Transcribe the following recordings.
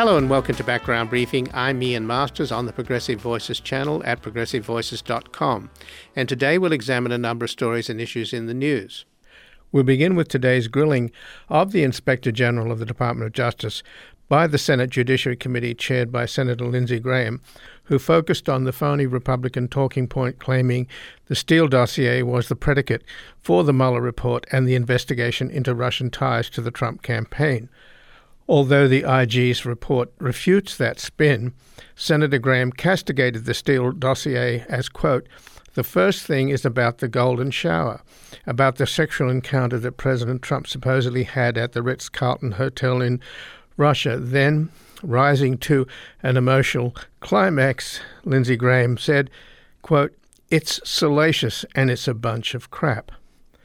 Hello and welcome to Background Briefing. I'm Ian Masters on the Progressive Voices channel at progressivevoices.com. And today we'll examine a number of stories and issues in the news. We'll begin with today's grilling of the Inspector General of the Department of Justice by the Senate Judiciary Committee chaired by Senator Lindsey Graham, who focused on the phony Republican talking point claiming the Steele dossier was the predicate for the Mueller report and the investigation into Russian ties to the Trump campaign. Although the IG's report refutes that spin, Senator Graham castigated the Steele dossier as, quote, the first thing is about the golden shower, about the sexual encounter that President Trump supposedly had at the Ritz-Carlton Hotel in Russia. Then, rising to an emotional climax, Lindsey Graham said, quote, it's salacious and it's a bunch of crap.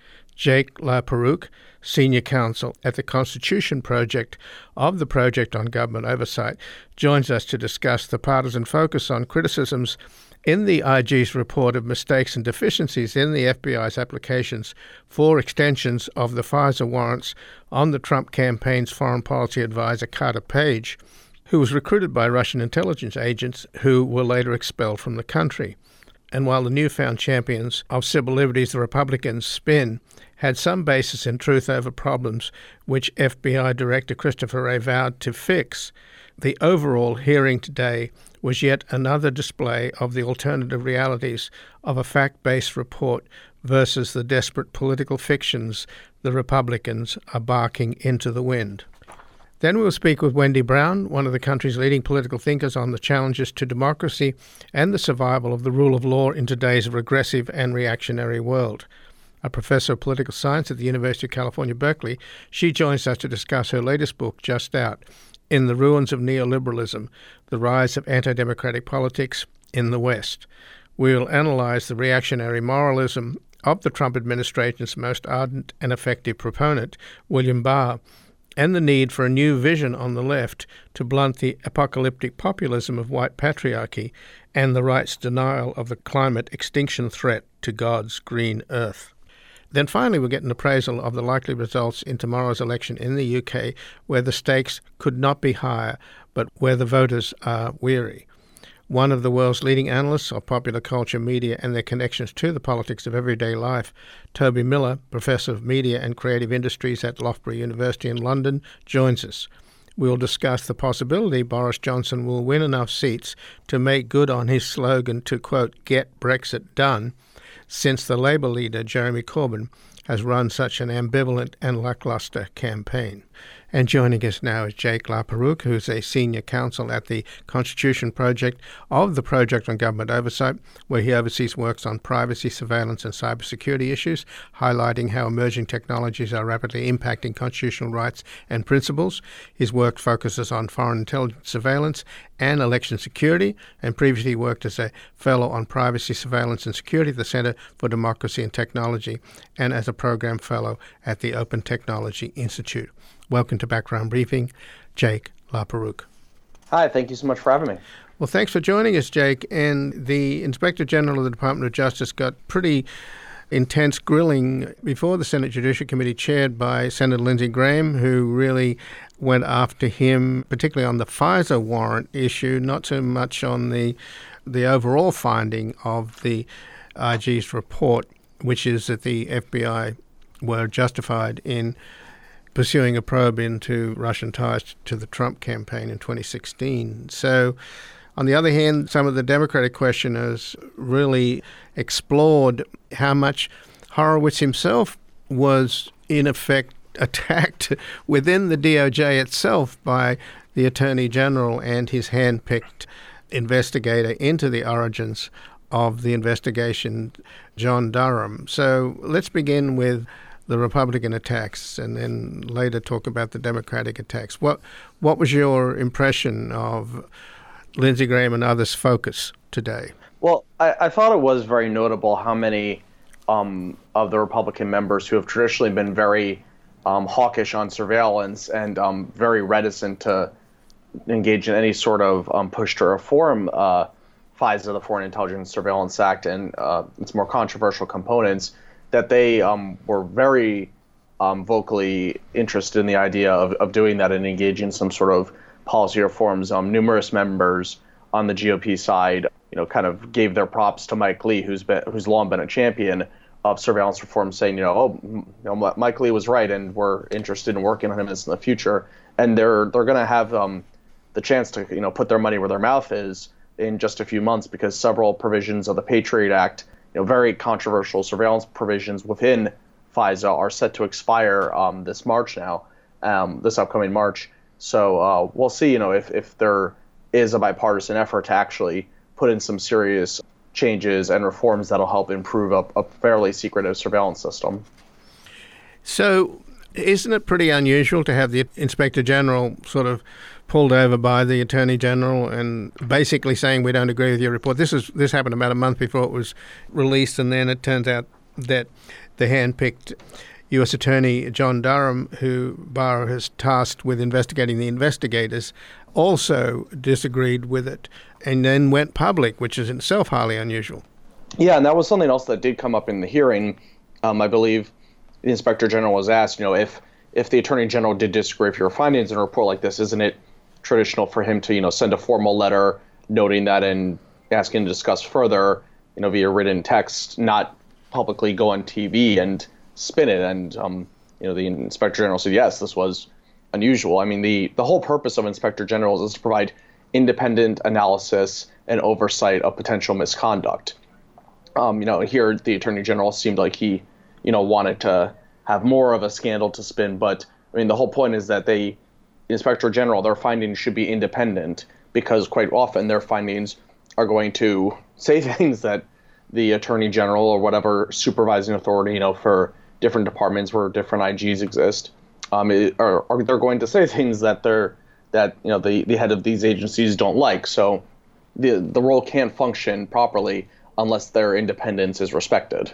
Jake LaPerouse, senior counsel at the Constitution Project of the Project on Government Oversight, joins us to discuss the partisan focus on criticisms in the IG's report of mistakes and deficiencies in the FBI's applications for extensions of the FISA warrants on the Trump campaign's foreign policy advisor Carter Page, who was recruited by Russian intelligence agents who were later expelled from the country. And while the newfound champions of civil liberties, the Republicans' spin, had some basis in truth over problems which FBI Director Christopher Wray vowed to fix, the overall hearing today was yet another display of the alternative realities of a fact-based report versus the desperate political fictions the Republicans are barking into the wind. Then we'll speak with Wendy Brown, one of the country's leading political thinkers on the challenges to democracy and the survival of the rule of law in today's regressive and reactionary world. A professor of political science at the University of California, Berkeley, she joins us to discuss her latest book, just out, In the Ruins of Neoliberalism, The Rise of Anti-Democratic Politics in the West. We'll analyze the reactionary moralism of the Trump administration's most ardent and effective proponent, William Barr, and the need for a new vision on the left to blunt the apocalyptic populism of white patriarchy and the right's denial of the climate extinction threat to God's green earth. Then finally we'll get an appraisal of the likely results in tomorrow's election in the UK, where the stakes could not be higher, but where the voters are weary. One of the world's leading analysts of popular culture, media, and their connections to the politics of everyday life, Toby Miller, Professor of Media and Creative Industries at Loughborough University in London, joins us. We'll discuss the possibility Boris Johnson will win enough seats to make good on his slogan to, quote, get Brexit done, since the Labour leader, Jeremy Corbyn, has run such an ambivalent and lackluster campaign. And joining us now is Jake LaPerouse, who's a senior counsel at the Constitution Project of the Project on Government Oversight, where he oversees works on privacy, surveillance, and cybersecurity issues, highlighting how emerging technologies are rapidly impacting constitutional rights and principles. His work focuses on foreign intelligence surveillance and election security, and previously worked as a fellow on privacy, surveillance, and security at the Center for Democracy and Technology, and as a program fellow at the Open Technology Institute. Welcome to Background Briefing, Jake LaPerouse. Hi, thank you so much for having me. Well, thanks for joining us, Jake. And the Inspector General of the Department of Justice got pretty intense grilling before the Senate Judiciary Committee chaired by Senator Lindsey Graham, who really went after him, particularly on the FISA warrant issue, not so much on the overall finding of the IG's report, which is that the FBI were justified in pursuing a probe into Russian ties to the Trump campaign in 2016. So, on the other hand, some of the Democratic questioners really explored how much Horowitz himself was, in effect, attacked within the DOJ itself by the Attorney General and his hand-picked investigator into the origins of the investigation, John Durham. So let's begin with the Republican attacks and then later talk about the Democratic attacks. What was your impression of Lindsey Graham and others' focus today? Well, I thought it was very notable how many of the Republican members who have traditionally been very hawkish on surveillance and very reticent to engage in any sort of push to reform FISA, the Foreign Intelligence Surveillance Act, and its more controversial components, that they were very vocally interested in the idea of doing that and engaging some sort of policy reforms. Numerous members on the GOP side, kind of gave their props to Mike Lee, who's long been a champion of surveillance reform, saying, Mike Lee was right, and we're interested in working on him in the future. And they're going to have the chance to put their money where their mouth is in just a few months, because several provisions of the Patriot Act, very controversial surveillance provisions within FISA, are set to expire this March now, this upcoming March. So we'll see, if there is a bipartisan effort to actually put in some serious changes and reforms that'll help improve a fairly secretive surveillance system. So isn't it pretty unusual to have the Inspector General sort of pulled over by the Attorney General and basically saying we don't agree with your report? This happened about a month before it was released, and then it turns out that the hand-picked U.S. Attorney John Durham, who Barr has tasked with investigating the investigators, also disagreed with it and then went public, which is in itself highly unusual. Yeah, and that was something else that did come up in the hearing. I believe the Inspector General was asked, if the Attorney General did disagree with your findings in a report like this, isn't it traditional for him to, send a formal letter noting that and asking to discuss further, via written text, not publicly go on TV and spin it? And, the Inspector General said, yes, this was unusual. I mean, the whole purpose of Inspector Generals is to provide independent analysis and oversight of potential misconduct. Here the Attorney General seemed like he, wanted to have more of a scandal to spin. But I mean, the whole point is that the Inspector General, their findings should be independent, because quite often their findings are going to say things that the Attorney General or whatever supervising authority, for different departments where different IGs exist, are they're going to say things that the head of these agencies don't like. So the role can't function properly unless their independence is respected.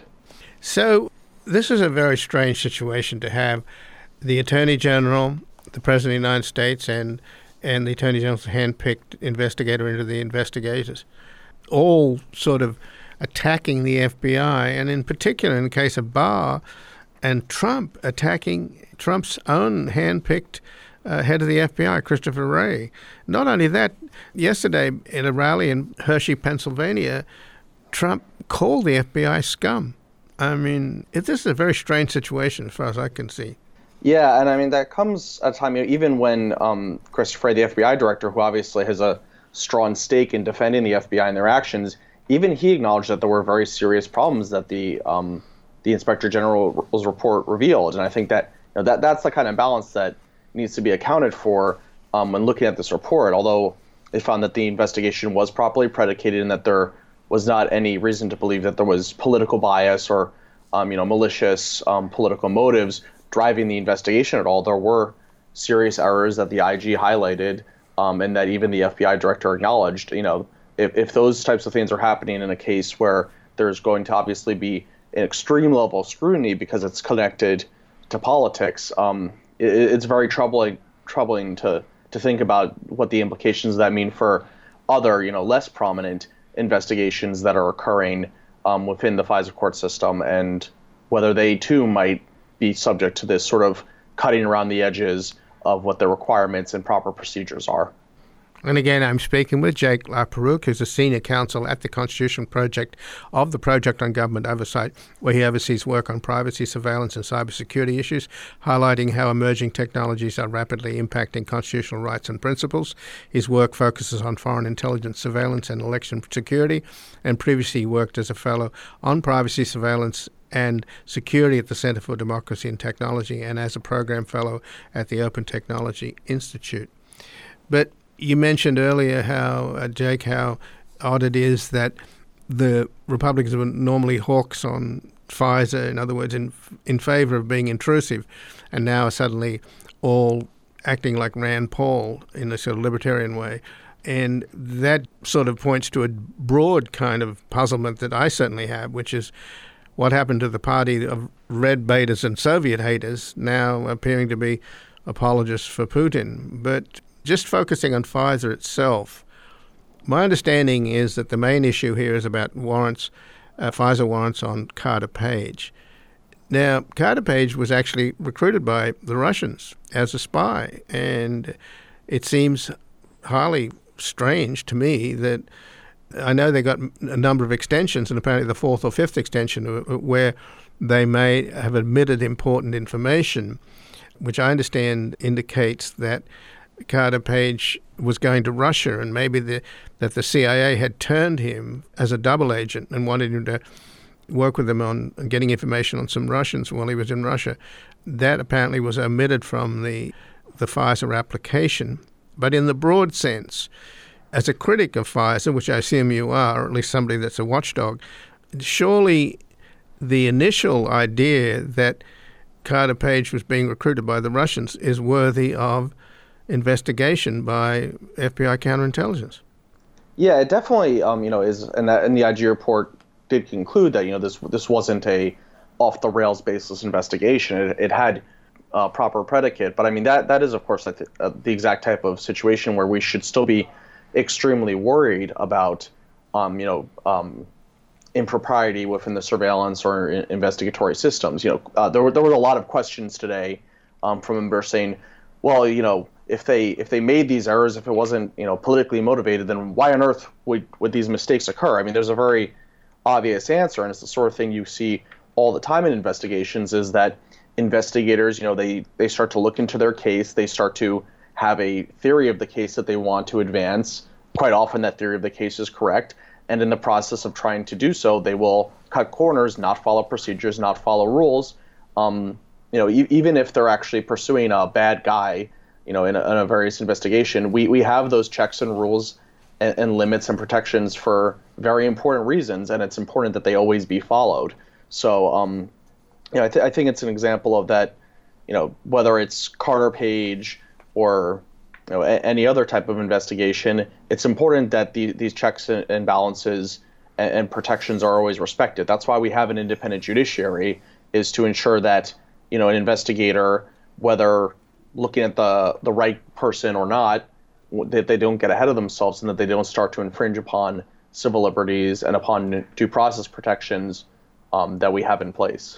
So this is a very strange situation to have the Attorney General, the President of the United States, and the Attorney General's hand-picked investigator into the investigators, all sort of attacking the FBI, and in particular in the case of Barr and Trump, attacking Trump's own hand-picked head of the FBI, Christopher Wray. Not only that, yesterday at a rally in Hershey, Pennsylvania, Trump called the FBI scum. I mean, this is a very strange situation as far as I can see. Yeah, and I mean, that comes at a time, even when Christopher Wray, the FBI director, who obviously has a strong stake in defending the FBI and their actions, even he acknowledged that there were very serious problems that the Inspector General's report revealed. And I think that that's the kind of balance that needs to be accounted for when looking at this report. Although they found that the investigation was properly predicated and that there was not any reason to believe that there was political bias or malicious political motives driving the investigation at all. There were serious errors that the IG highlighted, and that even the FBI director acknowledged. If those types of things are happening in a case where there's going to obviously be an extreme level of scrutiny because it's connected to politics, it's very troubling to think about what the implications of that mean for other, less prominent investigations that are occurring within the FISA court system, and whether they too might be subject to this sort of cutting around the edges of what the requirements and proper procedures are. And again, I'm speaking with Jake LaPerouse, who's a senior counsel at the Constitution Project of the Project on Government Oversight, where he oversees work on privacy, surveillance, and cybersecurity issues, highlighting how emerging technologies are rapidly impacting constitutional rights and principles. His work focuses on foreign intelligence surveillance and election security, and previously he worked as a fellow on privacy, surveillance, and security at the Center for Democracy and Technology, and as a program fellow at the Open Technology Institute. But you mentioned earlier how, Jake, how odd it is that the Republicans were normally hawks on FISA, in other words, in favor of being intrusive, and now are suddenly all acting like Rand Paul in a sort of libertarian way. And that sort of points to a broad kind of puzzlement that I certainly have, which is what happened to the party of red baiters and Soviet haters, now appearing to be apologists for Putin. But just focusing on FISA itself, my understanding is that the main issue here is about warrants, FISA warrants on Carter Page. Now, Carter Page was actually recruited by the Russians as a spy, and it seems highly strange to me that I know they got a number of extensions, and apparently the fourth or fifth extension where they may have admitted important information, which I understand indicates that Carter Page was going to Russia, and maybe that the CIA had turned him as a double agent and wanted him to work with them on getting information on some Russians while he was in Russia. That apparently was omitted from the FISA application. But in the broad sense, as a critic of FISA, which I assume you are, or at least somebody that's a watchdog, surely the initial idea that Carter Page was being recruited by the Russians is worthy of investigation by FBI counterintelligence. Yeah, it definitely, is, and the IG report did conclude that, this wasn't a off-the-rails baseless investigation. It had proper predicate, but I mean that is, of course, the exact type of situation where we should still be extremely worried about, impropriety within the surveillance or investigatory systems. There were a lot of questions today from members saying, well, if they made these errors, if it wasn't politically motivated, then why on earth would these mistakes occur? I mean, there's a very obvious answer, and it's the sort of thing you see all the time in investigations, is that investigators, they start to look into their case, they start to have a theory of the case that they want to advance. Quite often that theory of the case is correct, and in the process of trying to do so, they will cut corners, not follow procedures, not follow rules. Even if they're actually pursuing a bad guy, in a various investigation, we have those checks and rules and limits and protections for very important reasons, and it's important that they always be followed. So, I think it's an example of that, whether it's Carter Page or any other type of investigation, it's important that these checks and balances and protections are always respected. That's why we have an independent judiciary, is to ensure that, an investigator, whether looking at the right person or not, that they don't get ahead of themselves and that they don't start to infringe upon civil liberties and upon due process protections that we have in place.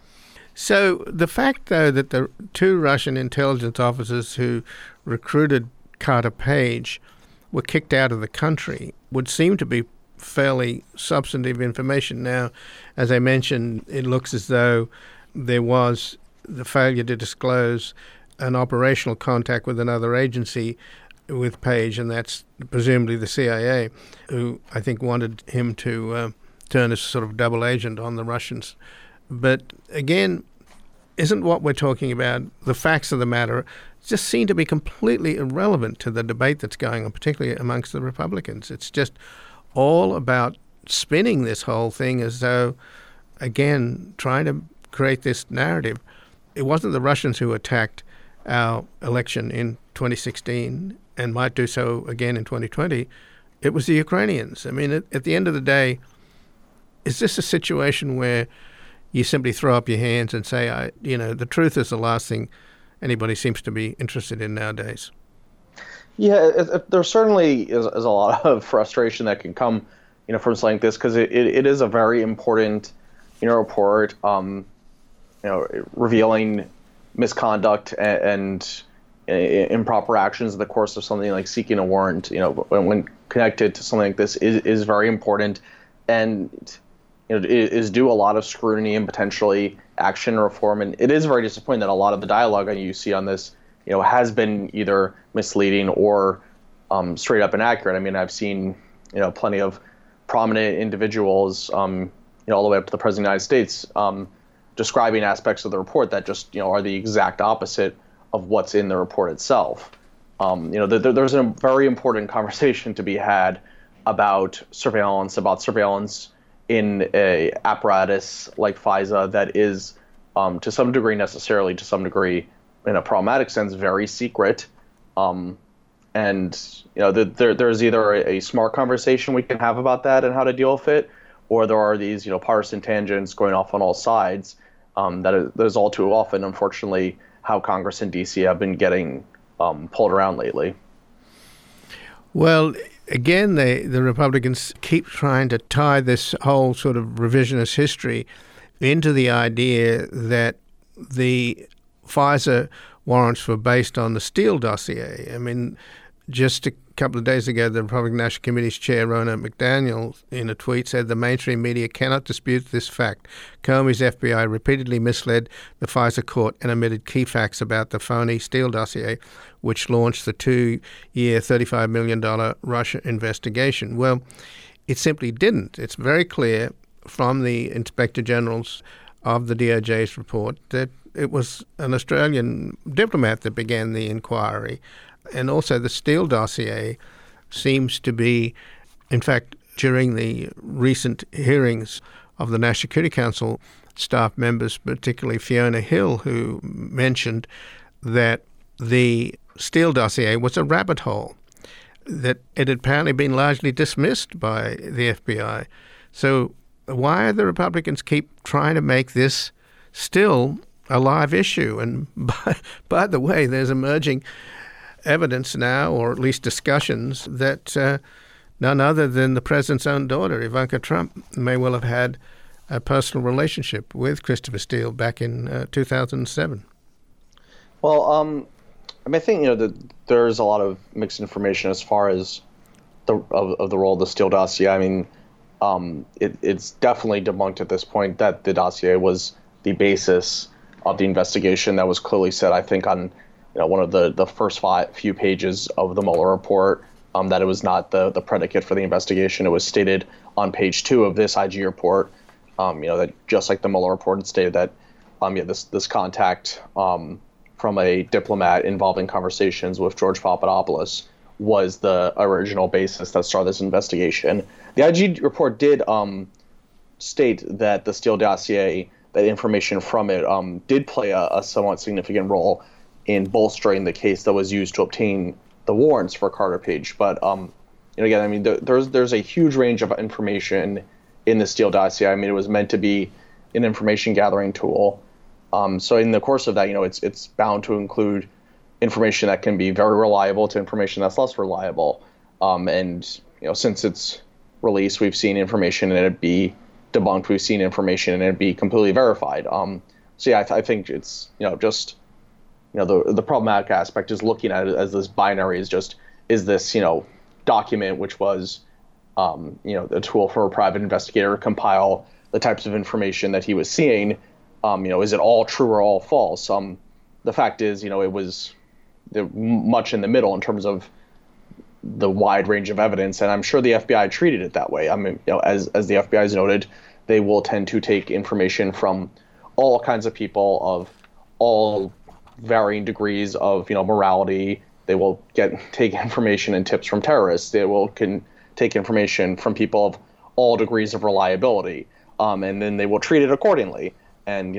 So the fact, though, that the two Russian intelligence officers who recruited Carter Page were kicked out of the country would seem to be fairly substantive information. Now, as I mentioned, it looks as though there was the failure to disclose an operational contact with another agency with Page, and that's presumably the CIA, who I think wanted him to turn as sort of double agent on the Russians. But again, isn't what we're talking about, the facts of the matter, just seem to be completely irrelevant to the debate that's going on, particularly amongst the Republicans. It's just all about spinning this whole thing as though, again, trying to create this narrative. It wasn't the Russians who attacked our election in 2016 and might do so again in 2020. It was the Ukrainians. I mean, at the end of the day, is this a situation where you simply throw up your hands and say, the truth is the last thing anybody seems to be interested in nowadays? Yeah, there certainly is a lot of frustration that can come, from something like this, because it is a very important, report, revealing misconduct and improper actions in the course of something like seeking a warrant. When connected to something like this is very important, and it is due a lot of scrutiny and potentially action reform. And it is very disappointing that a lot of the dialogue you see on this, has been either misleading or straight up inaccurate. I mean, I've seen, plenty of prominent individuals, all the way up to the President of the United States, describing aspects of the report that just, are the exact opposite of what's in the report itself. There's a very important conversation to be had about surveillance in a apparatus like FISA that is, to some degree, in a problematic sense, very secret. There's either a smart conversation we can have about that and how to deal with it, or there are these, partisan tangents going off on all sides. That is all too often, unfortunately, how Congress and D.C. have been getting pulled around lately. Well, again, the Republicans keep trying to tie this whole sort of revisionist history into the idea that the FISA warrants were based on the Steele dossier. I mean, just a couple of days ago, the Republican National Committee's chair, Ronna McDaniel, in a tweet said the mainstream media cannot dispute this fact. Comey's FBI repeatedly misled the FISA court and omitted key facts about the phony Steele dossier, which launched the 2-year, $35 million Russia investigation. Well, it simply didn't. It's very clear from the Inspector General's of the DOJ's report that it was an Australian diplomat that began the inquiry. And also the Steele dossier seems to be, in fact, during the recent hearings of the National Security Council staff members, particularly Fiona Hill, who mentioned that the Steele dossier was a rabbit hole, that it had apparently been largely dismissed by the FBI. So why do the Republicans keep trying to make this still a live issue? And by the way, there's emerging evidence now, or at least discussions, that none other than the president's own daughter, Ivanka Trump, may well have had a personal relationship with Christopher Steele back in 2007. Well, I think that there's a lot of mixed information as far as the role of the Steele dossier. I mean, it's definitely debunked at this point that the dossier was the basis of the investigation. That was clearly said, I think, on one of the first few pages of the Mueller report, that it was not the predicate for the investigation. It was stated on page 2 of this IG report, that just like the Mueller report, it stated that this contact from a diplomat involving conversations with George Papadopoulos was the original basis that started this investigation. The IG report did state that the Steele dossier, that information from it, did play a somewhat significant role in bolstering the case that was used to obtain the warrants for Carter Page. But again, I mean, there's a huge range of information in the Steele dossier. I mean, it was meant to be an information gathering tool. So in the course of that, it's bound to include information that can be very reliable to information that's less reliable. And since its release, we've seen information and it be debunked. We've seen information and it be completely verified. So yeah, I think it's just. The problematic aspect is looking at it as this binary is this, document, which was, a tool for a private investigator to compile the types of information that he was seeing. Is it all true or all false? The fact is, it was much in the middle in terms of the wide range of evidence. And I'm sure the FBI treated it that way. I mean, as the FBI has noted, they will tend to take information from all kinds of people of all varying degrees of morality. They will take information and tips from terrorists. They can take information from people of all degrees of reliability, and then they will treat it accordingly. And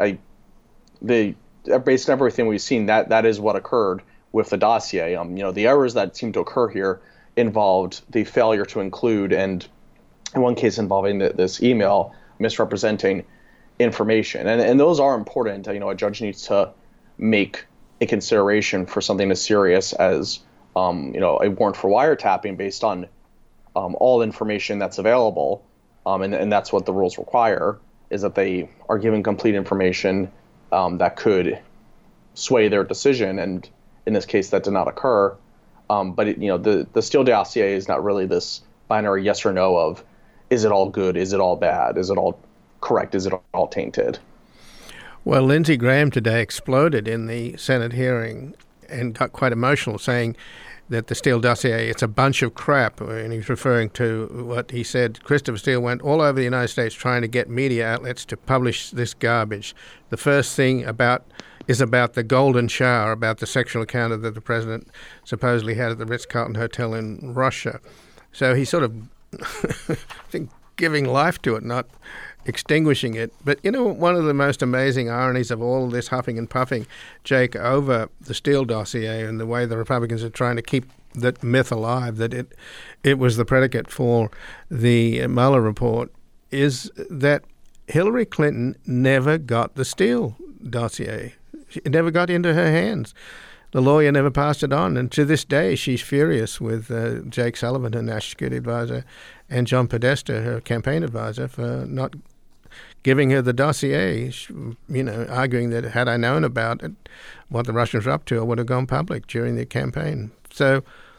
based on everything we've seen, that is what occurred with the dossier. The errors that seem to occur here involved the failure to include, and in one case involving this email misrepresenting information, and those are important. A judge needs to make a consideration for something as serious as a warrant for wiretapping based on all information that's available, and that's what the rules require, is that they are given complete information that could sway their decision, and in this case that did not occur. But the Steele dossier is not really this binary yes or no of is it all good, is it all bad, is it all correct, is it all tainted. Well, Lindsey Graham today exploded in the Senate hearing and got quite emotional, saying that the Steele dossier, it's a bunch of crap. And he's referring to what he said. Christopher Steele went all over the United States trying to get media outlets to publish this garbage. The first thing is about the golden shower, about the sexual encounter that the president supposedly had at the Ritz-Carlton Hotel in Russia. So he's sort of, I think, giving life to it, not extinguishing it. But one of the most amazing ironies of all this huffing and puffing, Jake, over the Steele dossier and the way the Republicans are trying to keep that myth alive, that it was the predicate for the Mueller report, is that Hillary Clinton never got the Steele dossier. It never got into her hands. The lawyer never passed it on. And to this day, she's furious with Jake Sullivan, her national security advisor, and John Podesta, her campaign advisor, for not giving her the dossier, arguing that had I known about it, what the Russians were up to, I would have gone public during the campaign. So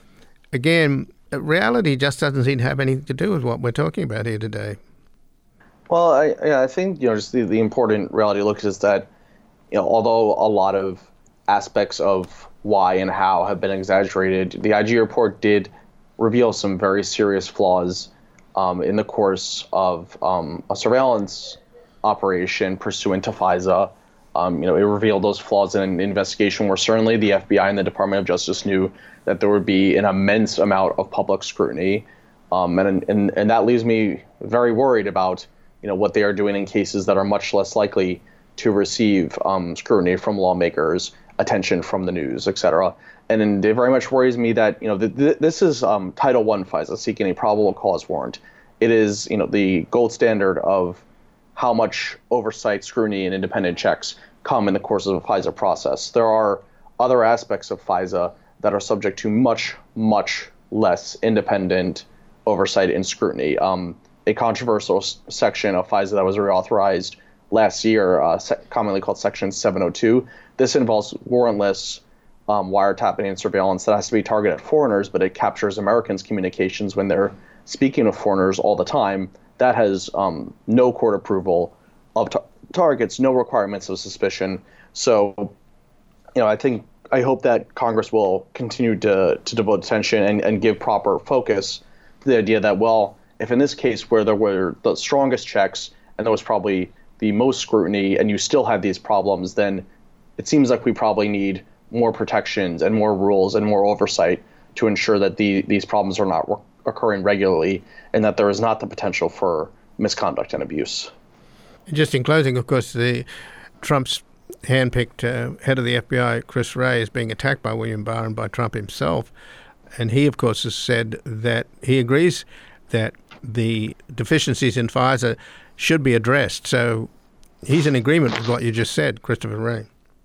again, reality just doesn't seem to have anything to do with what we're talking about here today. Well, I think just the important reality look is that although a lot of aspects of why and how have been exaggerated, the IG report did reveal some very serious flaws in the course of a surveillance operation pursuant to FISA. It revealed those flaws in an investigation where certainly the FBI and the Department of Justice knew that there would be an immense amount of public scrutiny, and that leaves me very worried about what they are doing in cases that are much less likely to receive scrutiny from lawmakers, attention from the news, et cetera. And it very much worries me that this is Title I FISA, seeking a probable cause warrant. It is the gold standard of how much oversight, scrutiny, and independent checks come in the course of a FISA process. There are other aspects of FISA that are subject to much, much less independent oversight and scrutiny. A controversial section of FISA that was reauthorized last year, commonly called Section 702. This involves warrantless wiretapping and surveillance that has to be targeted at foreigners, but it captures Americans' communications when they're speaking of foreigners all the time. That has no court approval of targets, no requirements of suspicion. So, I hope that Congress will continue to devote attention and give proper focus to the idea that, well, if in this case where there were the strongest checks and there was probably the most scrutiny and you still have these problems, then it seems like we probably need more protections and more rules and more oversight to ensure that these problems are not occurring regularly and that there is not the potential for misconduct and abuse. Just in closing, of course, Trump's handpicked head of the FBI, Chris Wray, is being attacked by William Barr and by Trump himself. And he, of course, has said that he agrees that the deficiencies in FISA should be addressed. So he's in agreement with what you just said, Christopher Wray.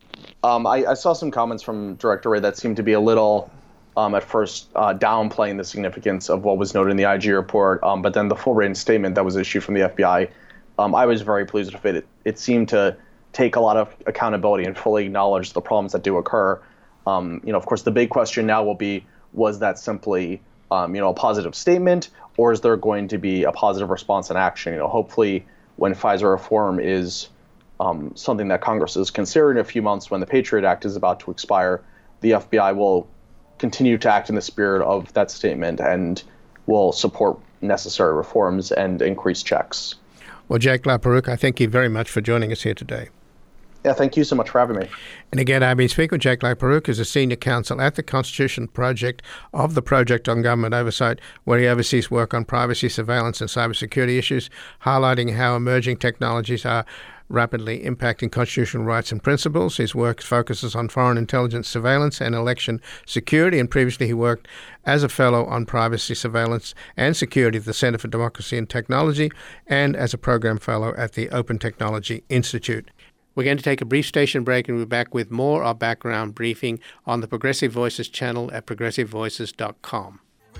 I saw some comments from Director Wray that seemed to be a little, at first, downplaying the significance of what was noted in the IG report, but then the full written statement that was issued from the FBI, I was very pleased with it. It seemed to take a lot of accountability and fully acknowledge the problems that do occur. Of course, the big question now will be, was that simply a positive statement, or is there going to be a positive response and action? Hopefully when FISA reform is something that Congress is considering in a few months when the Patriot Act is about to expire, the FBI will continue to act in the spirit of that statement and will support necessary reforms and increase checks. Well, Jake LaPerouse, I thank you very much for joining us here today. Yeah, thank you so much for having me. And again, I've been speaking with Jake LaPerouse, who's a senior counsel at the Constitution Project of the Project on Government Oversight, where he oversees work on privacy, surveillance, and cybersecurity issues, highlighting how emerging technologies are rapidly impacting constitutional rights and principles. His work focuses on foreign intelligence surveillance and election security, and previously he worked as a fellow on privacy, surveillance, and security at the Center for Democracy and Technology and as a program fellow at the Open Technology Institute. We're going to take a brief station break and we're back with more of Background Briefing on the Progressive Voices channel at progressivevoices.com.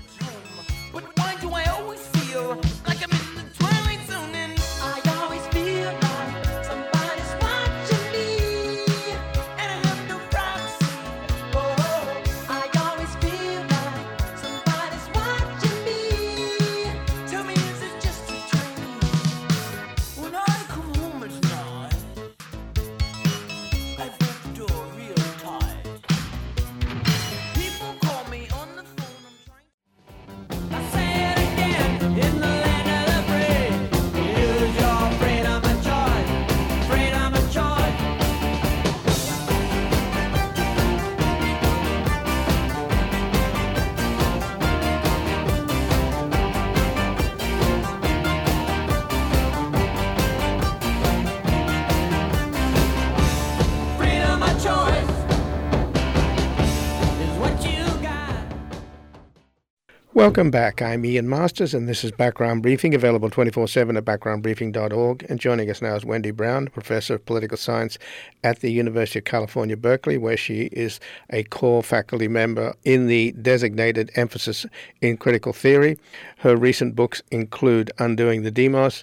Welcome back. I'm Ian Masters, and this is Background Briefing, available 24/7 at backgroundbriefing.org. And joining us now is Wendy Brown, Professor of Political Science at the University of California, Berkeley, where she is a core faculty member in the designated emphasis in critical theory. Her recent books include Undoing the Demos,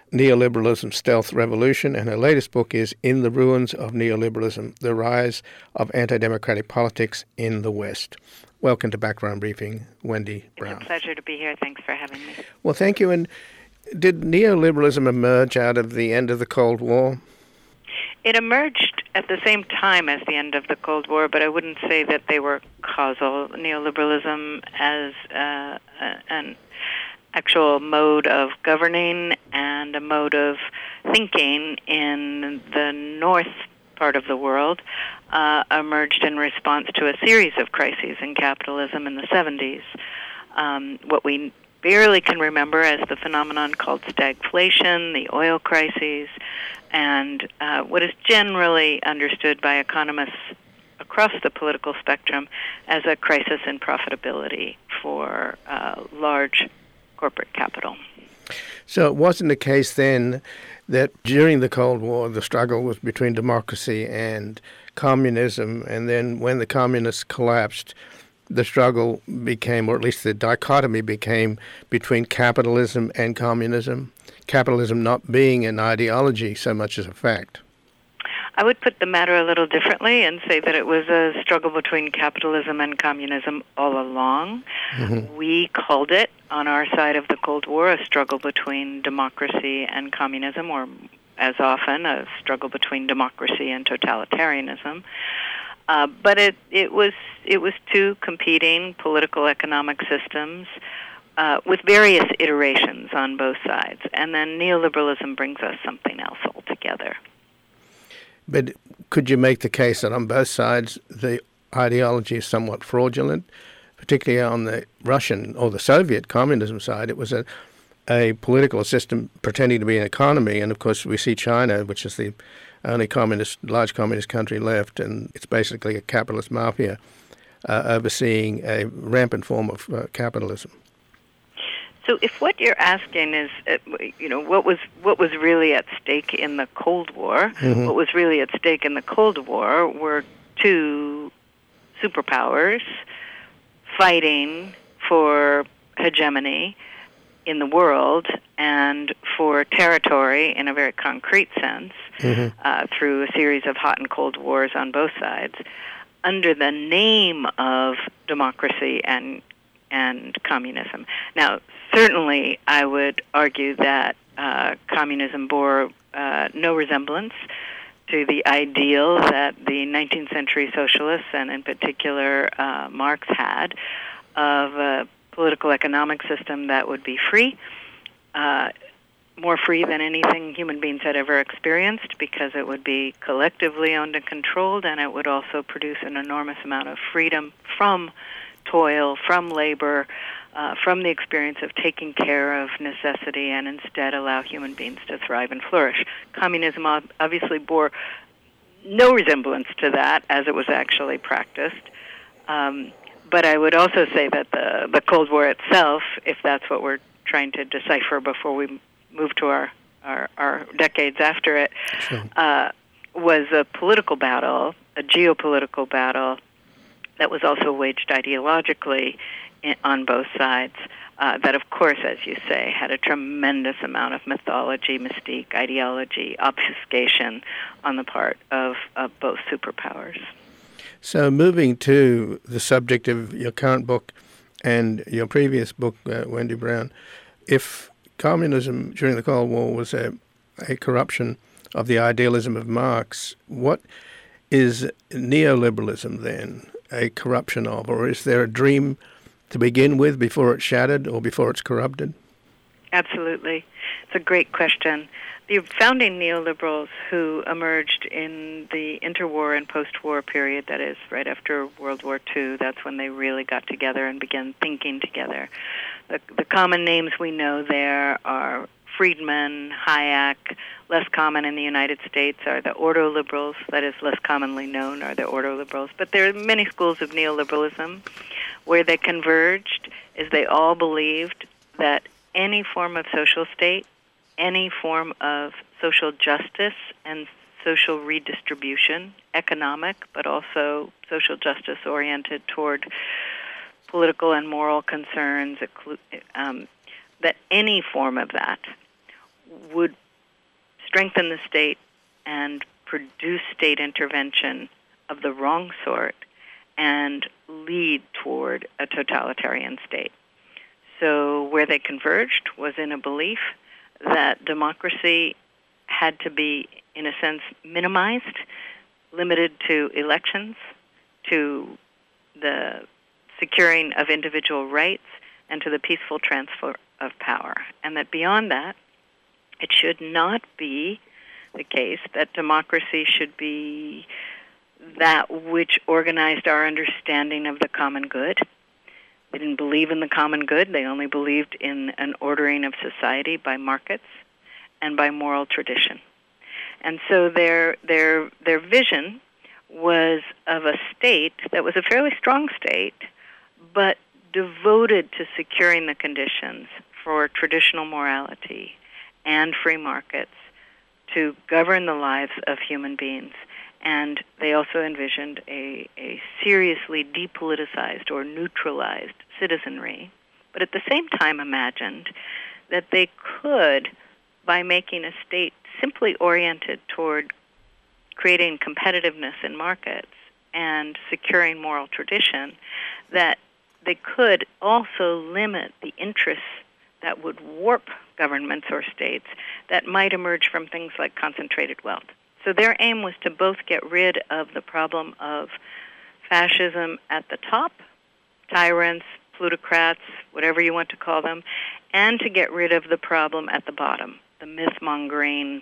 Neoliberalism, Stealth Revolution, and her latest book is In the Ruins of Neoliberalism, The Rise of Anti-Democratic Politics in the West. Welcome to Background Briefing, Wendy Brown. It's a pleasure to be here. Thanks for having me. Well, thank you. And did neoliberalism emerge out of the end of the Cold War? It emerged at the same time as the end of the Cold War, but I wouldn't say that they were causal. Neoliberalism as an actual mode of governing and a mode of thinking in the north part of the world emerged in response to a series of crises in capitalism in the 70s. What we barely can remember as the phenomenon called stagflation, the oil crises, and what is generally understood by economists across the political spectrum as a crisis in profitability for large corporate capital. So it wasn't the case then that during the Cold War the struggle was between democracy and communism, and then when the communists collapsed, the struggle became, or at least the dichotomy became, between capitalism and communism, capitalism not being an ideology so much as a fact. I would put the matter a little differently and say that it was a struggle between capitalism and communism all along. Mm-hmm. We called it, on our side of the Cold War, a struggle between democracy and communism, or as often, a struggle between democracy and totalitarianism. But it was two competing political economic systems with various iterations on both sides. And then neoliberalism brings us something else altogether. But could you make the case that on both sides the ideology is somewhat fraudulent, particularly on the Russian or the Soviet communism side? It was a political system pretending to be an economy, and of course we see China, which is the only large communist country left, and it's basically a capitalist mafia overseeing a rampant form of capitalism. So, if what you're asking is, what was really at stake in the Cold War, mm-hmm. What was really at stake in the Cold War were two superpowers fighting for hegemony in the world and for territory in a very concrete sense, mm-hmm. Through a series of hot and cold wars on both sides, under the name of democracy and communism. Now, certainly, I would argue that communism bore no resemblance to the ideal that the 19th century socialists, and in particular Marx, had of a political economic system that would be free, more free than anything human beings had ever experienced, because it would be collectively owned and controlled, and it would also produce an enormous amount of freedom from toil, from labor, from the experience of taking care of necessity, and instead allow human beings to thrive and flourish. Communism obviously bore no resemblance to that as it was actually practiced. But I would also say that the Cold War itself, if that's what we're trying to decipher before we move to our decades after it, sure. Was a political battle, a geopolitical battle, that was also waged ideologically on both sides, that, of course, as you say, had a tremendous amount of mythology, mystique, ideology, obfuscation on the part of both superpowers. So moving to the subject of your current book and your previous book, Wendy Brown, if communism during the Cold War was a corruption of the idealism of Marx, what is neoliberalism then a corruption of? Or is there a dream to begin with before it's shattered or before it's corrupted? Absolutely. It's a great question. The founding neoliberals who emerged in the interwar and post-war period, that is, right after World War II, that's when they really got together and began thinking together. The common names we know there are Friedman, Hayek. Less common in the United States are the ordo-liberals, that is, less commonly known are the ordo-liberals. But there are many schools of neoliberalism. Where they converged is they all believed that any form of social state, any form of social justice and social redistribution, economic, but also social justice oriented toward political and moral concerns, that any form of that would strengthen the state and produce state intervention of the wrong sort and lead toward a totalitarian state. So where they converged was in a belief that democracy had to be, in a sense, minimized, limited to elections, to the securing of individual rights, and to the peaceful transfer of power. And that beyond that, it should not be the case that democracy should be that which organized our understanding of the common good. They didn't believe in the common good. They only believed in an ordering of society by markets and by moral tradition. And so their vision was of a state that was a fairly strong state, but devoted to securing the conditions for traditional morality and free markets to govern the lives of human beings. And they also envisioned a seriously depoliticized or neutralized citizenry, but at the same time imagined that they could, by making a state simply oriented toward creating competitiveness in markets and securing moral tradition, that they could also limit the interests that would warp governments or states that might emerge from things like concentrated wealth. So their aim was to both get rid of the problem of fascism at the top, tyrants, plutocrats, whatever you want to call them, and to get rid of the problem at the bottom, the myth-mongering,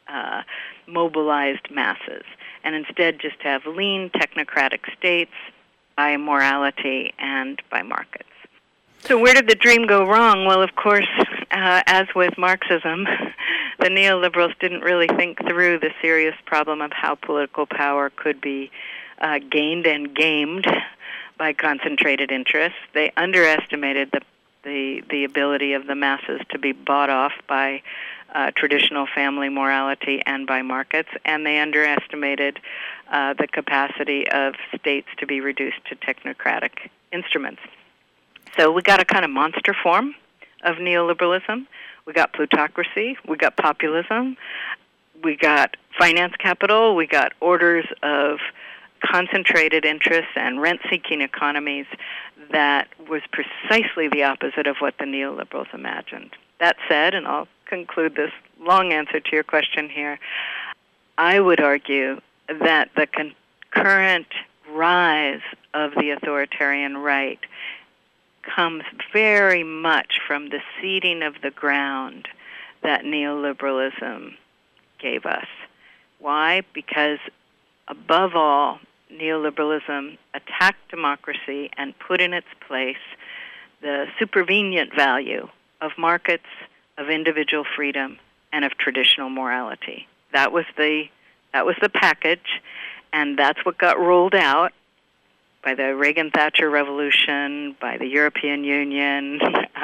mobilized masses, and instead just have lean technocratic states by morality and by markets. So where did the dream go wrong? Well, of course, as with Marxism, the neoliberals didn't really think through the serious problem of how political power could be gained and gamed by concentrated interests. They underestimated the ability of the masses to be bought off by traditional family morality and by markets, and they underestimated the capacity of states to be reduced to technocratic instruments. So we got a kind of monster form of neoliberalism. We got plutocracy, we got populism, we got finance capital, we got orders of concentrated interests and rent-seeking economies that was precisely the opposite of what the neoliberals imagined. That said, and I'll conclude this long answer to your question here, I would argue that the concurrent rise of the authoritarian right comes very much from the seeding of the ground that neoliberalism gave us. Why? Because, above all, neoliberalism attacked democracy and put in its place the supervenient value of markets, of individual freedom, and of traditional morality. That was the package, and that's what got rolled out by the Reagan-Thatcher revolution, by the European Union,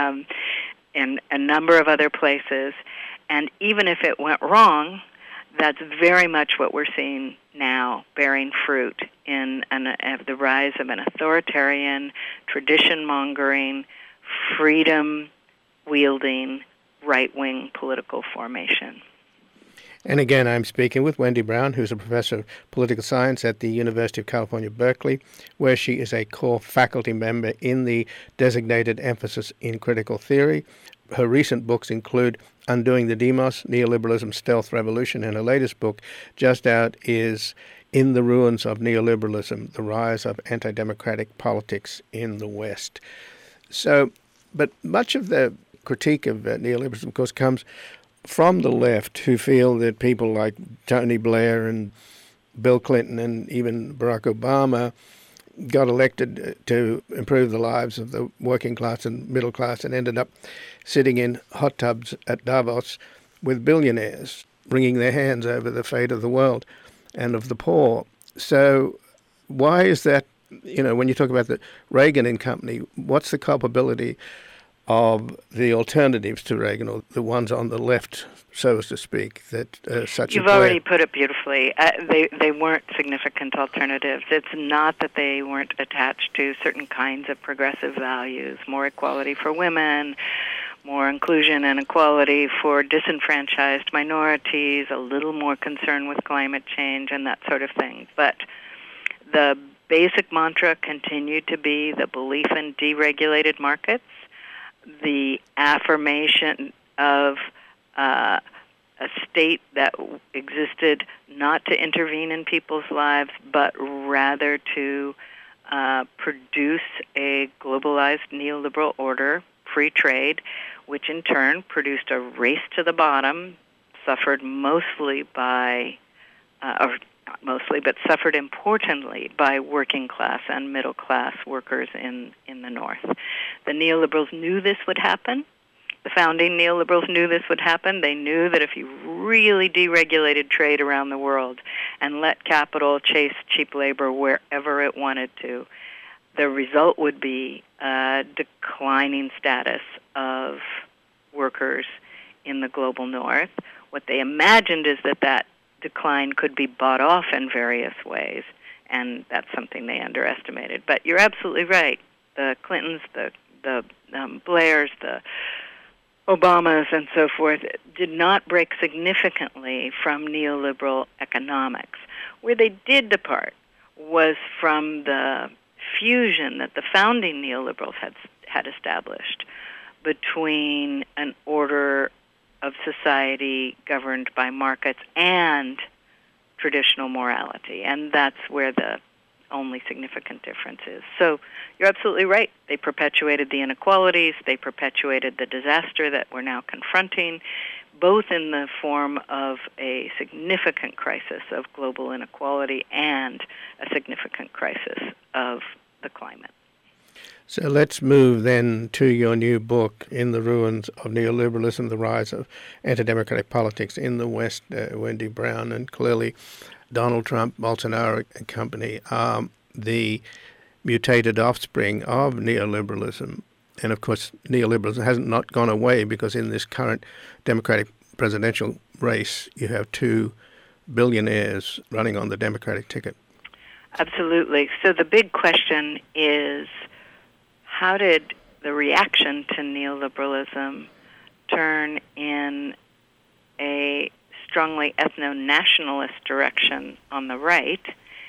and a number of other places. And even if it went wrong, that's very much what we're seeing now bearing fruit in the rise of an authoritarian, tradition-mongering, freedom-wielding, right-wing political formation. And again, I'm speaking with Wendy Brown, who's a professor of political science at the University of California, Berkeley, where she is a core faculty member in the designated emphasis in critical theory. Her recent books include Undoing the Demos, Neoliberalism, Stealth Revolution, and her latest book, just out, is In the Ruins of Neoliberalism, The Rise of Anti-Democratic Politics in the West. So, but much of the critique of neoliberalism, of course, comes from the left, who feel that people like Tony Blair and Bill Clinton and even Barack Obama got elected to improve the lives of the working class and middle class and ended up sitting in hot tubs at Davos with billionaires, wringing their hands over the fate of the world and of the poor. So why is that, when you talk about the Reagan and company, what's the culpability of the alternatives to Reagan, or the ones on the left, so as to speak, that such You've already put it beautifully. They weren't significant alternatives. It's not that they weren't attached to certain kinds of progressive values, more equality for women, more inclusion and equality for disenfranchised minorities, a little more concern with climate change and that sort of thing. But the basic mantra continued to be the belief in deregulated markets, the affirmation of a state that existed not to intervene in people's lives, but rather to produce a globalized neoliberal order, free trade, which in turn produced a race to the bottom, suffered mostly by, or not mostly, but suffered importantly by working class and middle class workers in the North. The neoliberals knew this would happen. The founding neoliberals knew this would happen. They knew that if you really deregulated trade around the world and let capital chase cheap labor wherever it wanted to, the result would be a declining status of workers in the global North. What they imagined is that decline could be bought off in various ways, and that's something they underestimated. But you're absolutely right. The Clintons, the Blairs, the Obamas, and so forth did not break significantly from neoliberal economics. Where they did depart was from the fusion that the founding neoliberals had established between an order of society governed by markets and traditional morality. And that's where the only significant difference is. So you're absolutely right. They perpetuated the inequalities. They perpetuated the disaster that we're now confronting, both in the form of a significant crisis of global inequality and a significant crisis of the climate. So let's move then to your new book, In the Ruins of Neoliberalism, The Rise of Anti-Democratic Politics in the West, Wendy Brown, and clearly Donald Trump, Bolsonaro and company are the mutated offspring of neoliberalism. And of course, neoliberalism hasn't not gone away because in this current Democratic presidential race, you have two billionaires running on the Democratic ticket. Absolutely. So the big question is, how did the reaction to neoliberalism turn in a strongly ethno-nationalist direction on the right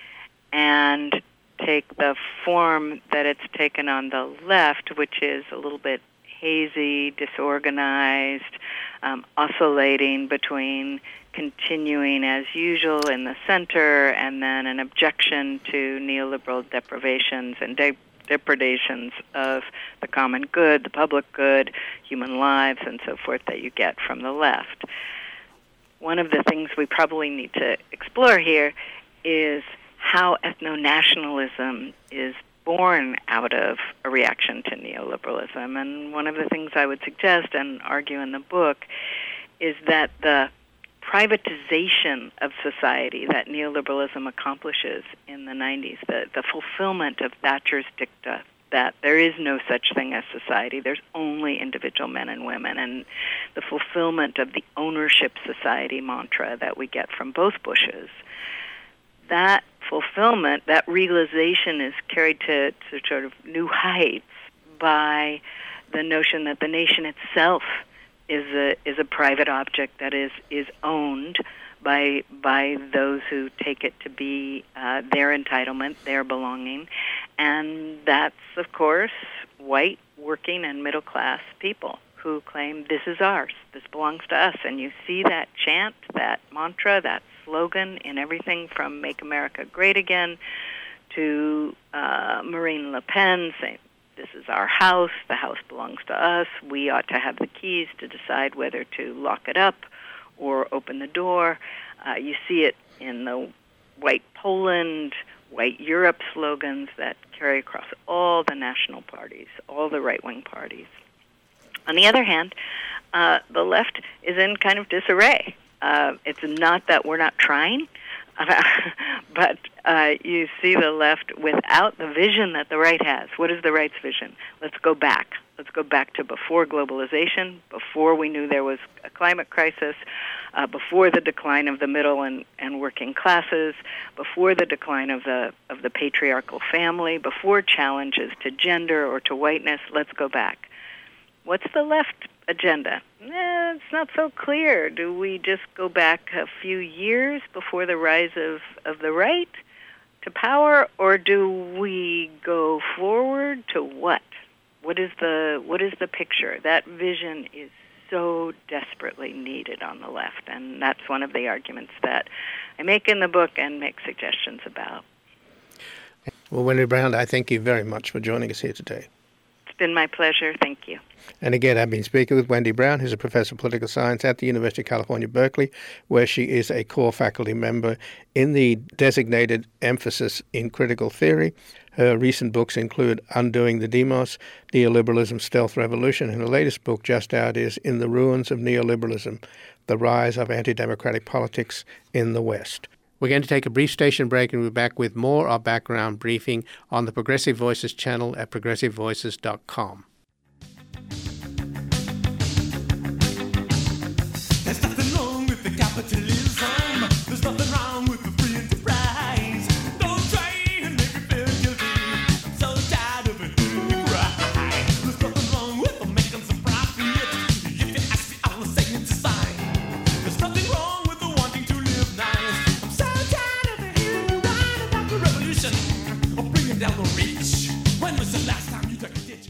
and take the form that it's taken on the left, which is a little bit hazy, disorganized, oscillating between continuing as usual in the center and then an objection to neoliberal deprivations and depredations of the common good, the public good, human lives, and so forth that you get from the left. One of the things we probably need to explore here is how ethno-nationalism is born out of a reaction to neoliberalism. And one of the things I would suggest and argue in the book is that the privatization of society that neoliberalism accomplishes in the 90s, the fulfillment of Thatcher's dicta that there is no such thing as society, there's only individual men and women, and the fulfillment of the ownership society mantra that we get from both Bushes, that fulfillment, that realization is carried to sort of new heights by the notion that the nation itself is a private object that is owned by those who take it to be their entitlement, their belonging, and that's, of course, white, working, and middle-class people who claim this is ours, this belongs to us. And you see that chant, that mantra, that slogan in everything from Make America Great Again to Marine Le Pen saying, this is our house, the house belongs to us, we ought to have the keys to decide whether to lock it up or open the door. You see it in the white Poland, white Europe slogans that carry across all the national parties, all the right-wing parties. On the other hand, the left is in kind of disarray. It's not that we're not trying, but you see the left without the vision that the right has. What is the right's vision? Let's go back. Let's go back to before globalization, before we knew there was a climate crisis, before the decline of the middle and working classes, before the decline of the patriarchal family, before challenges to gender or to whiteness. Let's go back. What's the left agenda. It's not so clear. Do we just go back a few years before the rise of the right to power, or do we go forward to what? What is the picture? That vision is so desperately needed on the left, and that's one of the arguments that I make in the book and make suggestions about. Well, Wendy Brown, I thank you very much for joining us here today. It's been my pleasure. Thank you. And again, I've been speaking with Wendy Brown, who's a professor of political science at the University of California, Berkeley, where she is a core faculty member in the designated emphasis in critical theory. Her recent books include Undoing the Demos, Neoliberalism, Stealth Revolution, and her latest book just out is In the Ruins of Neoliberalism, The Rise of Anti-Democratic Politics in the West. We're going to take a brief station break and we'll be back with more of Background Briefing on the Progressive Voices channel at progressivevoices.com. There's nothing wrong with the capitalism. There's nothing wrong with the free enterprise. Don't try and make me feel guilty. I'm so tired of it. Right. There's nothing wrong with them making some profit. If you ask me, I will say it's a sign. There's nothing wrong with the wanting to live nice. I'm so tired of it. You're right about the revolution. Or bringing down the rich. When was the last time you took a ditch?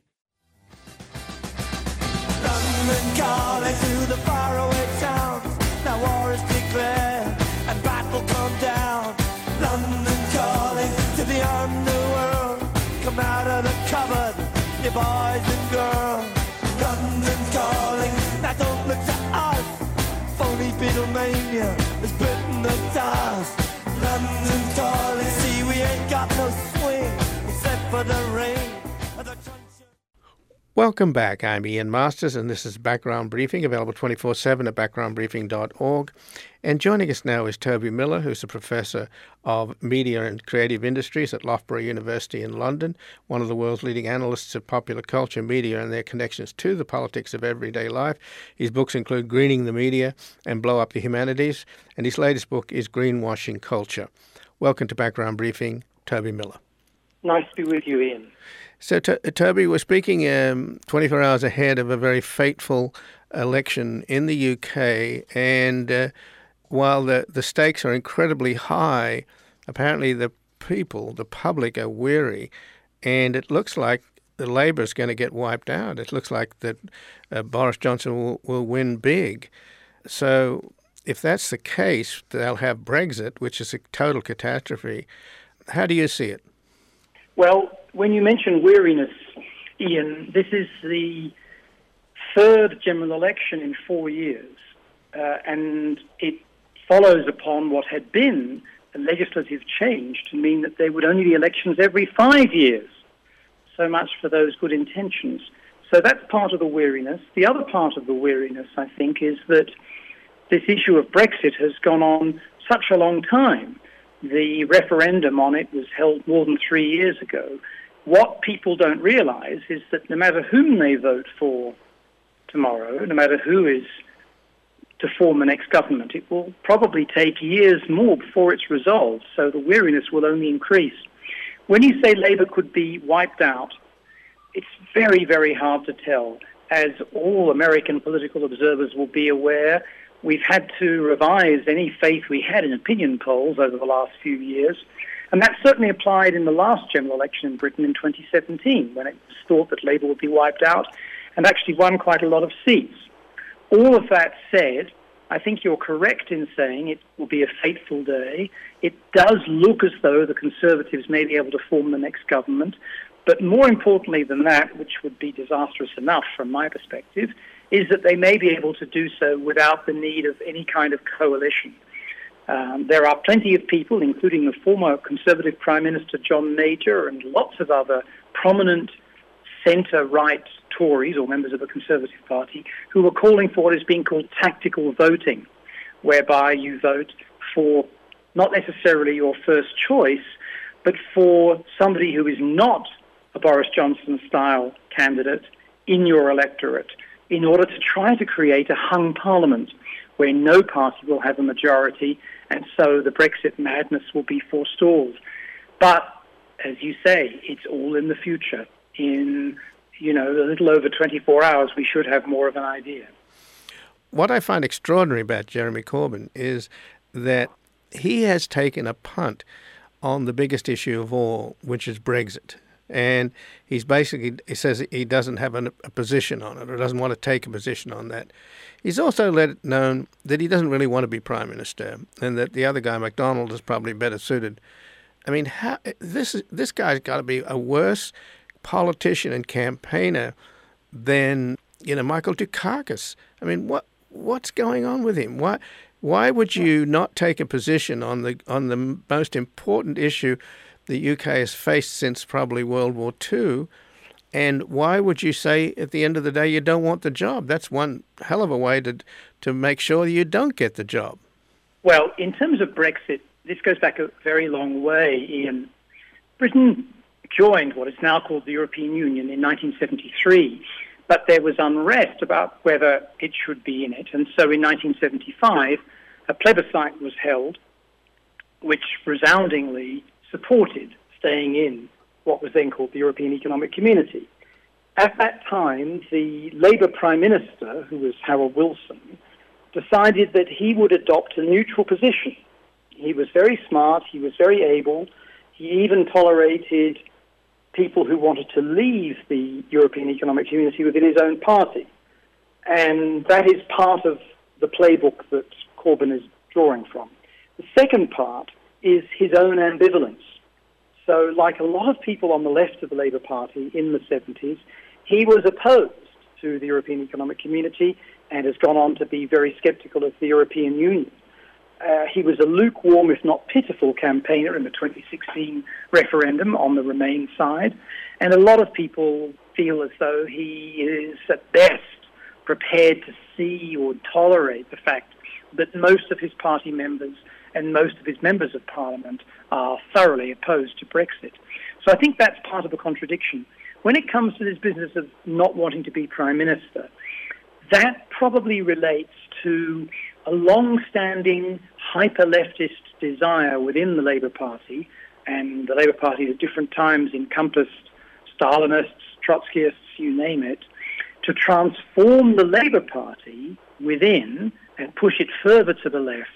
London calling to the faraway towns. Now war is declared and battle come down. London calling to the underworld. Come out of the cupboard, you boys and girls. London calling, now don't look to us. Phony Beatlemania has bitten the dust. London calling, see we ain't got no swing except for the rain. Welcome back. I'm Ian Masters, and this is Background Briefing, available 24/7 at backgroundbriefing.org. And joining us now is Toby Miller, who's a professor of media and creative industries at Loughborough University in London, one of the world's leading analysts of popular culture, media, and their connections to the politics of everyday life. His books include Greening the Media and Blow Up the Humanities, and his latest book is Greenwashing Culture. Welcome to Background Briefing, Toby Miller. Nice to be with you, Ian. So, Toby, we're speaking 24 hours ahead of a very fateful election in the UK, and while the stakes are incredibly high, apparently the public are weary, and it looks like the Labour is going to get wiped out. It looks like that Boris Johnson will win big. So if that's the case, they'll have Brexit, which is a total catastrophe. How do you see it? Well, when you mention weariness, Ian, this is the third general election in 4 years, and it follows upon what had been a legislative change to mean that there would only be elections every 5 years. So much for those good intentions. So that's part of the weariness. The other part of the weariness, I think, is that this issue of Brexit has gone on such a long time. The referendum on it was held more than 3 years ago. What people don't realise is that no matter whom they vote for tomorrow, no matter who is to form the next government, it will probably take years more before it's resolved, so the weariness will only increase. When you say Labour could be wiped out, it's very, very hard to tell. As all American political observers will be aware, we've had to revise any faith we had in opinion polls over the last few years, and that certainly applied in the last general election in Britain in 2017, when it was thought that Labour would be wiped out, and actually won quite a lot of seats. All of that said, I think you're correct in saying it will be a fateful day. It does look as though the Conservatives may be able to form the next government, but more importantly than that, which would be disastrous enough from my perspective, is that they may be able to do so without the need of any kind of coalition. There are plenty of people, including the former Conservative Prime Minister John Major and lots of other prominent centre-right Tories or members of the Conservative Party, who are calling for what is being called tactical voting, whereby you vote for not necessarily your first choice, but for somebody who is not a Boris Johnson-style candidate in your electorate, in order to try to create a hung parliament where no party will have a majority, and so the Brexit madness will be forestalled. But, as you say, it's all in the future. In a little over 24 hours, we should have more of an idea. What I find extraordinary about Jeremy Corbyn is that he has taken a punt on the biggest issue of all, which is Brexit. And he says he doesn't have a position on it or doesn't want to take a position on that. He's also let it known that he doesn't really want to be Prime Minister and that the other guy, MacDonald, is probably better suited. I mean, this guy's got to be a worse politician and campaigner than, Michael Dukakis. I mean, what's going on with him? Why would you not take a position on the most important issue the UK has faced since probably World War II? And why would you say at the end of the day you don't want the job? That's one hell of a way to make sure you don't get the job. Well, in terms of Brexit, this goes back a very long way, Ian. Britain joined what is now called the European Union in 1973, but there was unrest about whether it should be in it. And so in 1975, a plebiscite was held, which resoundingly supported staying in what was then called the European Economic Community. At that time, the Labour Prime Minister, who was Harold Wilson, decided that he would adopt a neutral position. He was very smart, he was very able, he even tolerated people who wanted to leave the European Economic Community within his own party. And that is part of the playbook that Corbyn is drawing from. The second part is his own ambivalence. So like a lot of people on the left of the Labour Party in the 70s, he was opposed to the European Economic Community and has gone on to be very sceptical of the European Union. He was a lukewarm, if not pitiful, campaigner in the 2016 referendum on the Remain side, and a lot of people feel as though he is at best prepared to see or tolerate the fact that most of his party members and most of his members of parliament are thoroughly opposed to Brexit. So I think that's part of the contradiction. When it comes to this business of not wanting to be Prime Minister, that probably relates to a long-standing hyper-leftist desire within the Labour Party, and the Labour Party at different times encompassed Stalinists, Trotskyists, you name it, to transform the Labour Party within and push it further to the left,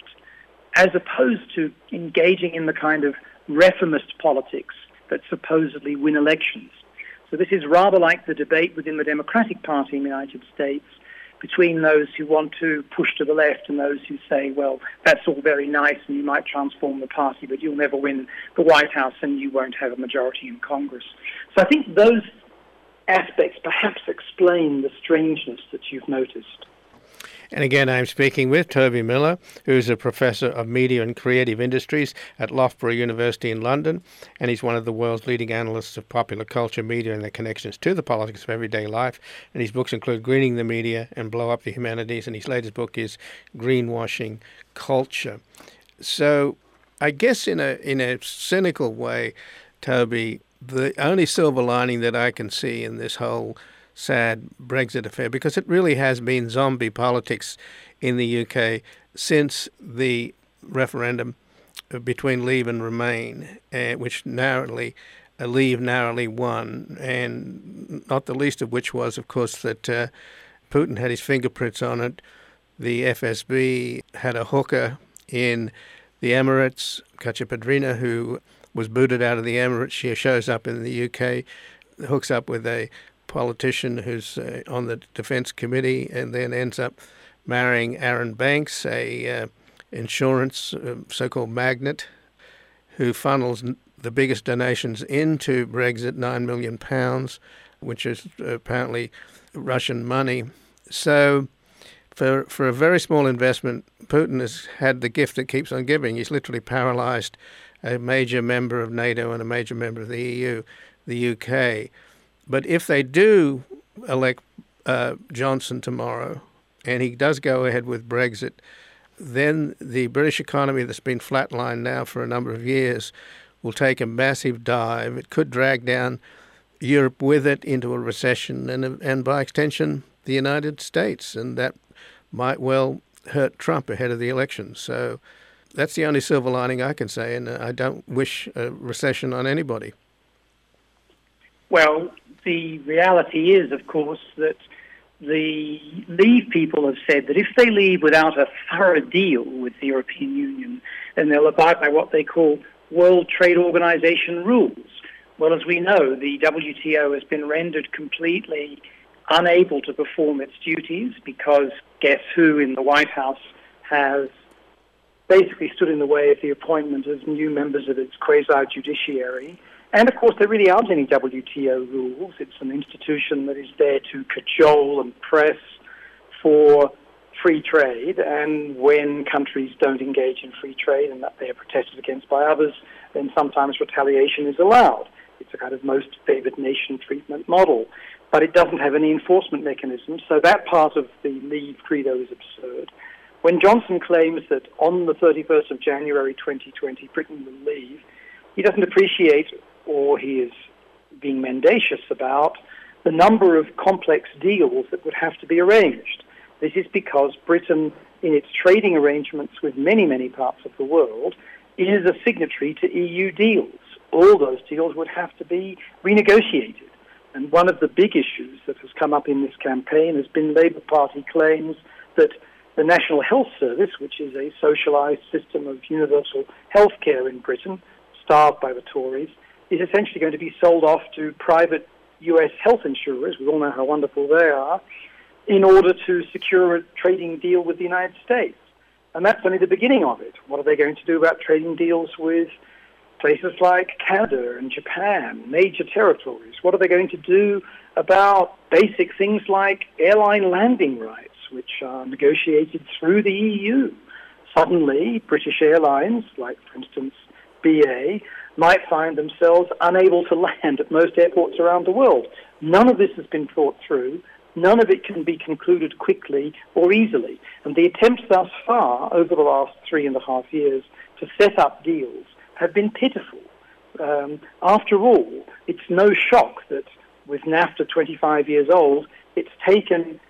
as opposed to engaging in the kind of reformist politics that supposedly win elections. So this is rather like the debate within the Democratic Party in the United States between those who want to push to the left and those who say, well, that's all very nice and you might transform the party, but you'll never win the White House and you won't have a majority in Congress. So I think those aspects perhaps explain the strangeness that you've noticed. And again, I'm speaking with Toby Miller, who's a professor of media and creative industries at Loughborough University in London, and he's one of the world's leading analysts of popular culture, media, and their connections to the politics of everyday life. And his books include Greening the Media and Blow Up the Humanities, and his latest book is Greenwashing Culture. So I guess in a cynical way, Toby, the only silver lining that I can see in this whole sad Brexit affair, because it really has been zombie politics in the UK since the referendum between Leave and Remain, which Leave narrowly won, and not the least of which was, of course, that Putin had his fingerprints on it. The FSB had a hooker in the Emirates, Khachapurdia, who was booted out of the Emirates. She shows up in the UK, hooks up with a politician who's on the Defence Committee, and then ends up marrying Aaron Banks, a insurance so-called magnate, who funnels the biggest donations into Brexit, £9 million, which is apparently Russian money. So for a very small investment, Putin has had the gift that keeps on giving. He's literally paralysed a major member of NATO and a major member of the EU, the UK. But if they do elect Johnson tomorrow, and he does go ahead with Brexit, then the British economy that's been flatlined now for a number of years will take a massive dive. It could drag down Europe with it into a recession and by extension, the United States. And that might well hurt Trump ahead of the election. So that's the only silver lining I can say, and I don't wish a recession on anybody. Well, the reality is, of course, that the Leave people have said that if they leave without a thorough deal with the European Union, then they'll abide by what they call World Trade Organization rules. Well, as we know, the WTO has been rendered completely unable to perform its duties because guess who in the White House has basically stood in the way of the appointment of new members of its quasi-judiciary. And, of course, there really aren't any WTO rules. It's an institution that is there to cajole and press for free trade. And when countries don't engage in free trade and that they are protested against by others, then sometimes retaliation is allowed. It's a kind of most favored nation treatment model. But it doesn't have any enforcement mechanism, so that part of the Leave credo is absurd. When Johnson claims that on the 31st of January 2020, Britain will leave, he doesn't appreciate, or he is being mendacious about, the number of complex deals that would have to be arranged. This is because Britain, in its trading arrangements with many, many parts of the world, is a signatory to EU deals. All those deals would have to be renegotiated. And one of the big issues that has come up in this campaign has been Labour Party claims that the National Health Service, which is a socialised system of universal health care in Britain, starved by the Tories, is essentially going to be sold off to private US health insurers, we all know how wonderful they are, in order to secure a trading deal with the United States. And that's only the beginning of it. What are they going to do about trading deals with places like Canada and Japan, major territories? What are they going to do about basic things like airline landing rights, which are negotiated through the EU? Suddenly, British Airlines, like, for instance, BA, might find themselves unable to land at most airports around the world. None of this has been thought through. None of it can be concluded quickly or easily. And the attempts thus far, over the last 3.5 years, to set up deals have been pitiful. After all, it's no shock that with NAFTA 25 years old, it's taken,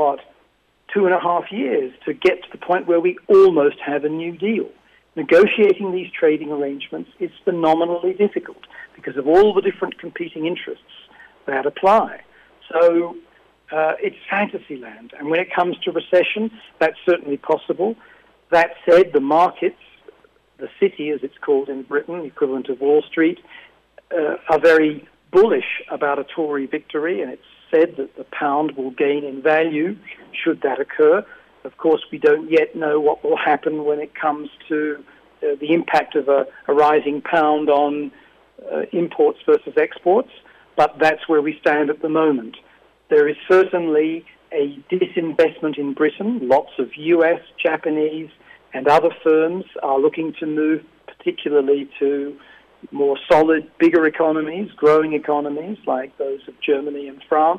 2.5 years to get to the point where we almost have a new deal. Negotiating these trading arrangements is phenomenally difficult because of all the different competing interests that apply. So it's fantasy land. And when it comes to recession, that's certainly possible. That said, the markets, the city as it's called in Britain, the equivalent of Wall Street, are very bullish about a Tory victory, and it's said that the pound will gain in value should that occur. Of course, we don't yet know what will happen when it comes to the impact of a rising pound on imports versus exports, but that's where we stand at the moment. There is certainly a disinvestment in Britain. Lots of US, Japanese, and other firms are looking to move particularly to more solid, bigger economies, growing economies like those of Germany and France.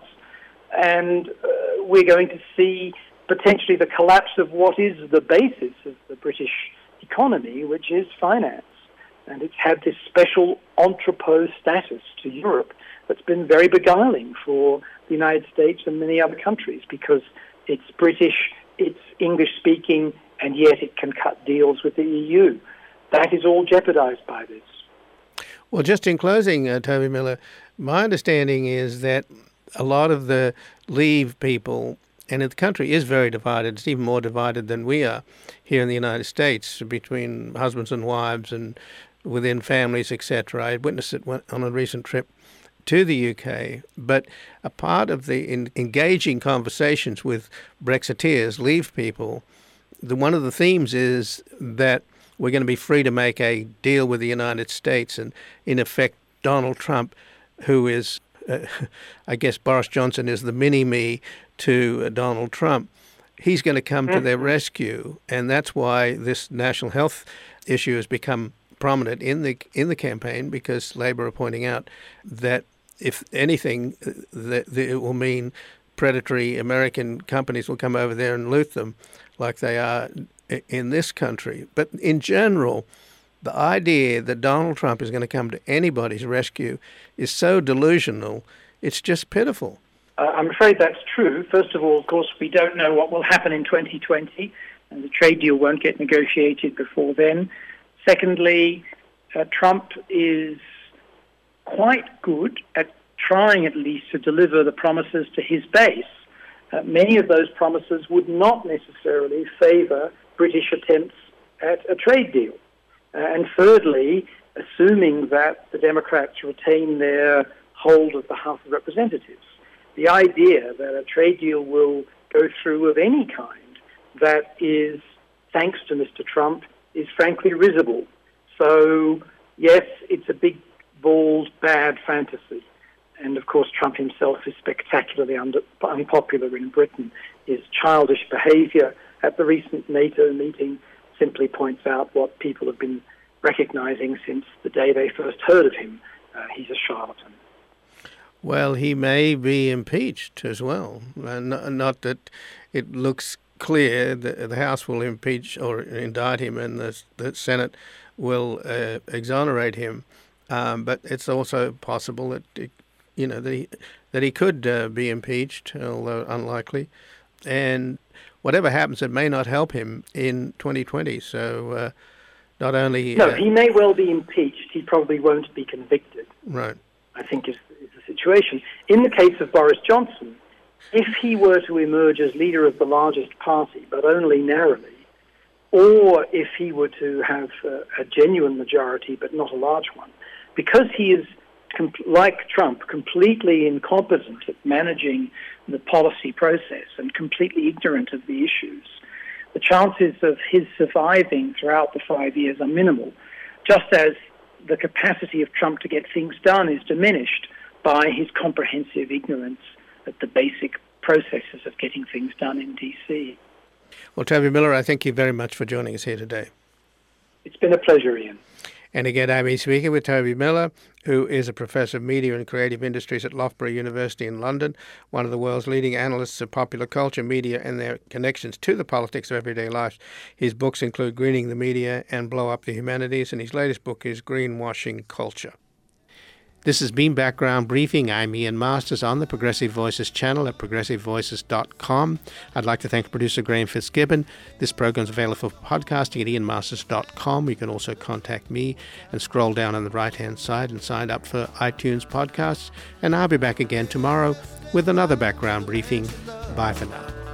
And we're going to see potentially the collapse of what is the basis of the British economy, which is finance. And it's had this special entrepot status to Europe that's been very beguiling for the United States and many other countries because it's British, it's English-speaking, and yet it can cut deals with the EU. That is all jeopardized by this. Well, just in closing, Toby Miller, my understanding is that a lot of the Leave people, and the country is very divided, it's even more divided than we are here in the United States, between husbands and wives and within families, etc. I witnessed it on a recent trip to the UK, but a part of the engaging conversations with Brexiteers, Leave people, one of the themes is that we're going to be free to make a deal with the United States, and in effect Donald Trump, who is, I guess Boris Johnson is the mini-me to Donald Trump, he's going to come to their rescue, and that's why this national health issue has become prominent in the campaign, because Labour are pointing out that if anything, that it will mean predatory American companies will come over there and loot them like they are in this country. But in general, the idea that Donald Trump is going to come to anybody's rescue is so delusional, it's just pitiful. I'm afraid that's true. First of all, of course, we don't know what will happen in 2020, and the trade deal won't get negotiated before then. Secondly, Trump is quite good at trying at least to deliver the promises to his base. Many of those promises would not necessarily favour British attempts at a trade deal. And thirdly, assuming that the Democrats retain their hold of the House of Representatives, the idea that a trade deal will go through of any kind that is, thanks to Mr. Trump, is frankly risible. So, yes, it's a big, bald, bad fantasy. And, of course, Trump himself is spectacularly unpopular in Britain. His childish behaviour at the recent NATO meeting simply points out what people have been recognising since the day they first heard of him. He's a charlatan. Well, he may be impeached as well. Not that it looks clear that the House will impeach or indict him and the Senate will exonerate him. But it's also possible that that he could be impeached, although unlikely. And whatever happens, it may not help him in 2020. So not only... No, he may well be impeached. He probably won't be convicted. Right. I think is the situation. In the case of Boris Johnson, if he were to emerge as leader of the largest party, but only narrowly, or if he were to have a genuine majority, but not a large one, because he is, like Trump, completely incompetent at managing the policy process and completely ignorant of the issues, the chances of his surviving throughout the 5 years are minimal, just as the capacity of Trump to get things done is diminished by his comprehensive ignorance at the basic processes of getting things done in D.C. Well, Toby Miller, I thank you very much for joining us here today. It's been a pleasure, Ian. And again, I'm speaking with Toby Miller, who is a professor of media and creative industries at Loughborough University in London, one of the world's leading analysts of popular culture, media, and their connections to the politics of everyday life. His books include Greening the Media and Blow Up the Humanities, and his latest book is Greenwashing Culture. This has been Background Briefing. I'm Ian Masters on the Progressive Voices channel at progressivevoices.com. I'd like to thank producer Graham Fitzgibbon. This program is available for podcasting at ianmasters.com. You can also contact me and scroll down on the right-hand side and sign up for iTunes podcasts. And I'll be back again tomorrow with another Background Briefing. Bye for now.